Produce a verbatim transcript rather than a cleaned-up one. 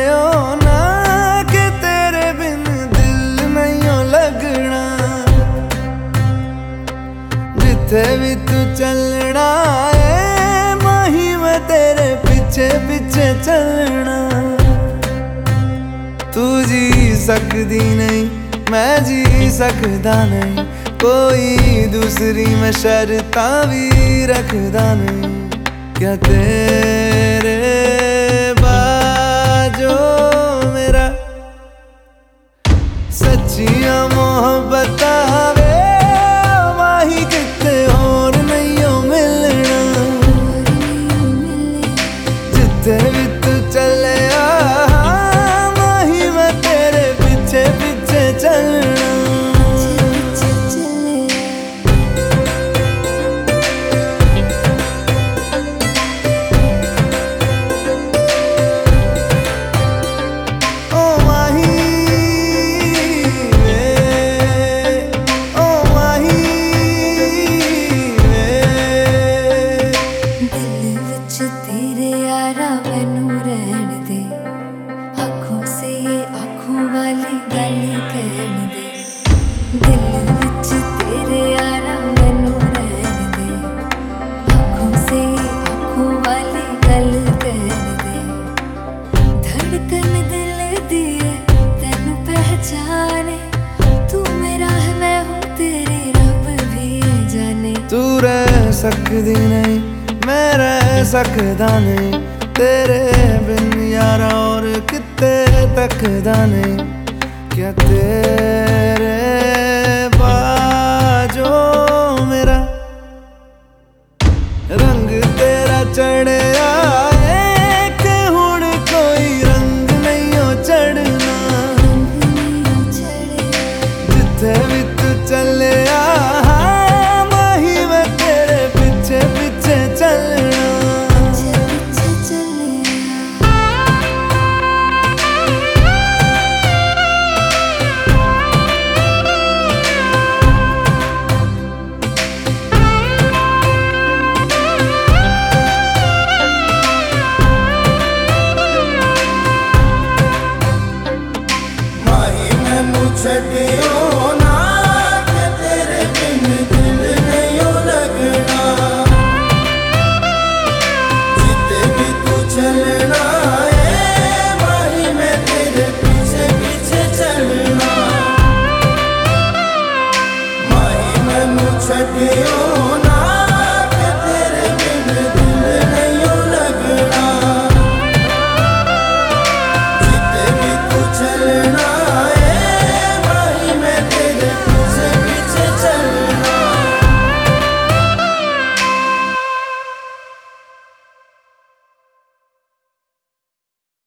हो ना कि तेरे बिन दिल नहीं हो लगना। जिथे भी तू चलना है माही मैं तेरे पीछे पीछे चलना। तू जी सकदी नहीं मैं जी सकदा नहीं, कोई दूसरी मैं शर्तां भी रखदा नहीं। क्या तेरे बाजो मेरा सच्चियां मोहब्बत वे माही किते और नहीं हो मिलना। जिथे भी तू चले माही मैं तेरे पीछे पीछे चलना। तू रह सकदी नहीं मैं रह सकदा नहीं, तेरे बिन यारा और किते तकदा नहीं। क्या तेरे बाजो मेरा रंग तेरा चढ़े आए कि हुण कोई रंग नहीं हो चढ़ना। जिथे भी तू चले छड़ियो ना कि तेरे बिन दिल नहीं हो लगना। जिते भी तू चलना है माही मैं तेरे पीछे पीछे चलना। माही मैनू छड़ियो